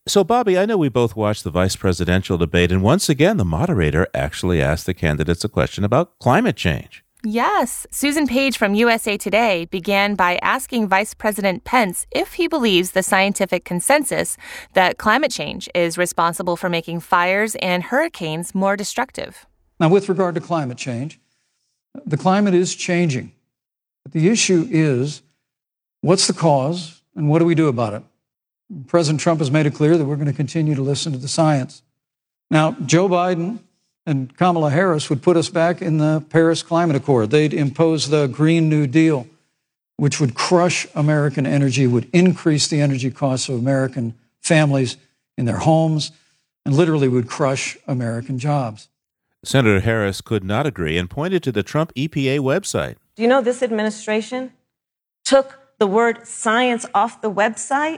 So, Bobby, I know we both watched the vice presidential debate, and once again, the moderator actually asked the candidates a question about climate change. Yes, Susan Page from USA Today began by asking Vice President Pence if he believes the scientific consensus that climate change is responsible for making fires and hurricanes more destructive. Now, with regard to climate change, the climate is changing. But the issue is, what's the cause and what do we do about it? President Trump has made it clear that we're going to continue to listen to the science. Now, Joe Biden and Kamala Harris would put us back in the Paris Climate Accord. They'd impose the Green New Deal, which would crush American energy, would increase the energy costs of American families in their homes, and literally would crush American jobs. Senator Harris could not agree and pointed to the Trump EPA website. Do you know this administration took the word science off the website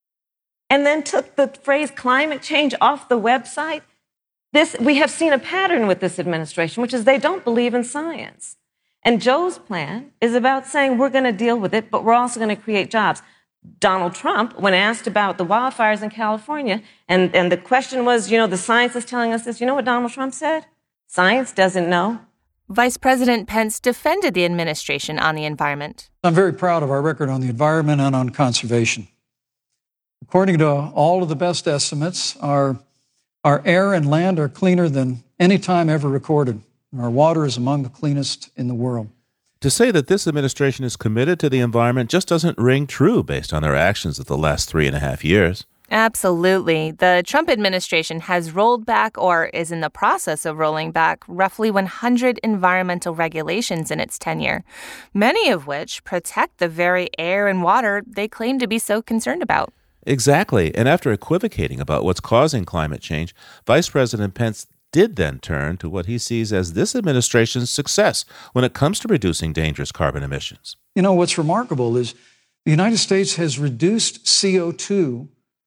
and then took the phrase climate change off the website? We have seen a pattern with this administration, which is they don't believe in science. And Joe's plan is about saying we're going to deal with it, but we're also going to create jobs. Donald Trump, when asked about the wildfires in California, and the question was, the science is telling us this, you know what Donald Trump said? Science doesn't know. Vice President Pence defended the administration on the environment. I'm very proud of our record on the environment and on conservation. According to all of the best estimates, our air and land are cleaner than any time ever recorded. Our water is among the cleanest in the world. To say that this administration is committed to the environment just doesn't ring true based on their actions of the last 3.5 years. Absolutely. The Trump administration has rolled back or is in the process of rolling back roughly 100 environmental regulations in its tenure, many of which protect the very air and water they claim to be so concerned about. Exactly. And after equivocating about what's causing climate change, Vice President Pence did then turn to what he sees as this administration's success when it comes to reducing dangerous carbon emissions. What's remarkable is the United States has reduced CO2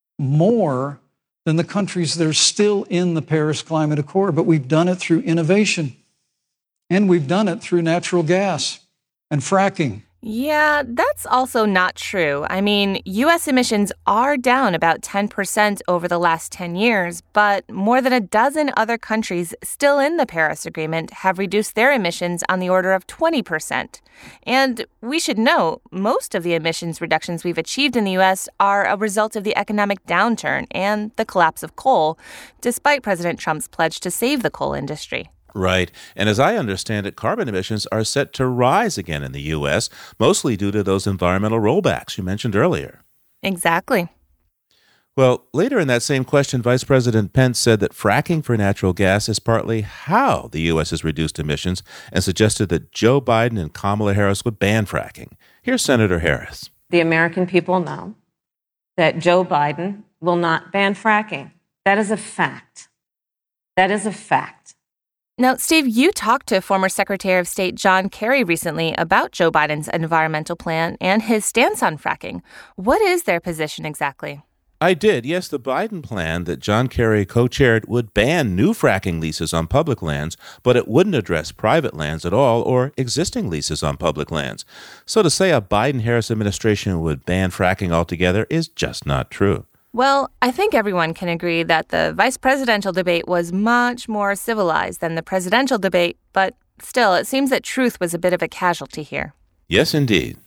more than the countries that are still in the Paris Climate Accord, but we've done it through innovation, and we've done it through natural gas and fracking. Yeah, that's also not true. I mean, U.S. emissions are down about 10% over the last 10 years, but more than a dozen other countries still in the Paris Agreement have reduced their emissions on the order of 20%. And we should note, most of the emissions reductions we've achieved in the U.S. are a result of the economic downturn and the collapse of coal, despite President Trump's pledge to save the coal industry. Right. And as I understand it, carbon emissions are set to rise again in the U.S., mostly due to those environmental rollbacks you mentioned earlier. Exactly. Well, later in that same question, Vice President Pence said that fracking for natural gas is partly how the U.S. has reduced emissions and suggested that Joe Biden and Kamala Harris would ban fracking. Here's Senator Harris. The American people know that Joe Biden will not ban fracking. That is a fact. That is a fact. Now, Steve, you talked to former Secretary of State John Kerry recently about Joe Biden's environmental plan and his stance on fracking. What is their position exactly? I did. Yes, the Biden plan that John Kerry co-chaired would ban new fracking leases on public lands, but it wouldn't address private lands at all or existing leases on public lands. So to say a Biden-Harris administration would ban fracking altogether is just not true. Well, I think everyone can agree that the vice presidential debate was much more civilized than the presidential debate, but still, it seems that truth was a bit of a casualty here. Yes, indeed.